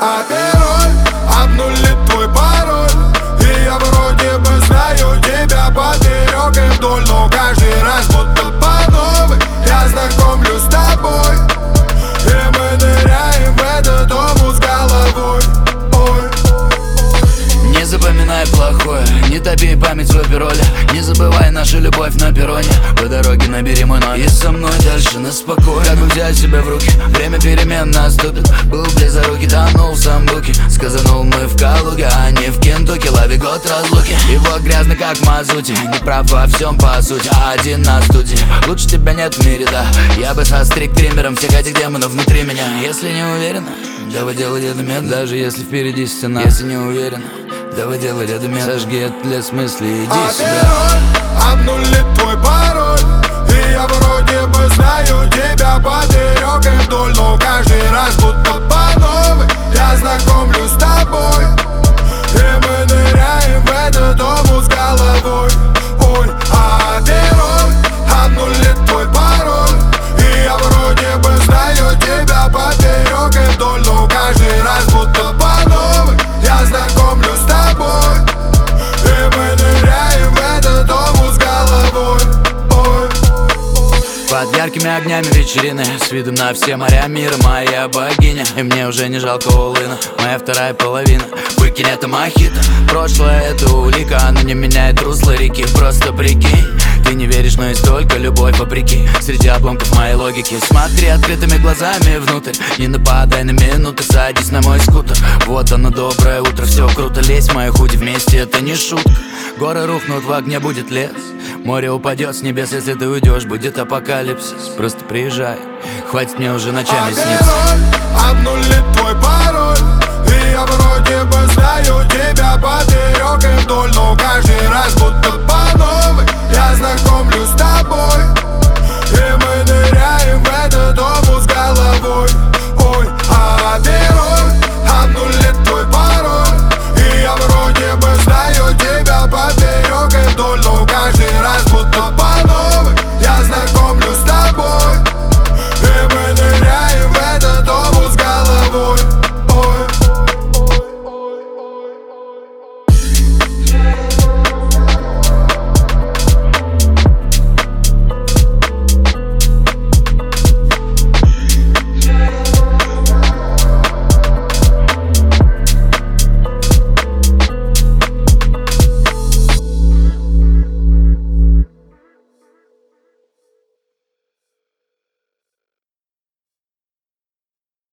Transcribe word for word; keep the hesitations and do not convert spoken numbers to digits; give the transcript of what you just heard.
а герой обнулит твой пароль. И я вроде бы знаю тебя поперек и вдоль, но каждый раз будто по новой я знакомлюсь с тобой, и мы ныряем в этот омут с головой. Ой. Не запоминай плохое, не топи память в опероле. Не забывай нашу любовь на перроне. По дороге набери мой номер и со мной дальше на спокойно. Как взять себя в руки, время перемен наступит. Был близорукий, тонул в самбуке. Сказанул мы в Калуге, а не в Кентукки. Лови год разлуки, его грязно как в мазуте. Не прав во всем по сути, а один на студии. Лучше тебя нет в мире, да. Я бы состриг триммером всех этих демонов внутри меня. Если не уверена, давай делай дедомет. Даже если впереди стена. Если не уверена, давай делай дедомет. Сожги этот лес мысли, иди а сюда. герой обнулит твой пароль. И я вроде бы знаю тебя поперек и вдоль, но каждый раз будто по новой я знакомлюсь с тобой, и мы ныряем в этот омут с головой. Ой, а герой обнулит твой пароль. И я вроде бы знаю тебя поперек и вдоль, но каждый раз будто по новой я знакомлюсь с тобой, и мы ныряем в этот омут с головой. Ой. Под яркими огнями вечерины, с видом на все моря мира, моя богиня. И мне уже не жалко улына, моя вторая половина. Выкинь это мохито, прошлое это улика. Оно не меняет русло реки, просто прикинь. Ты не веришь, но есть только любовь вопреки. Среди обломков моей логики смотри открытыми глазами внутрь. Не нападай на минуты, садись на мой скутер. Вот оно, доброе утро, все круто. Лезь в мои худи вместе, это не шутка. Горы рухнут, в огне будет лес. Море упадет с небес, если ты уйдешь, будет апокалипсис. Просто приезжай, хватит мне уже ночами а сниться.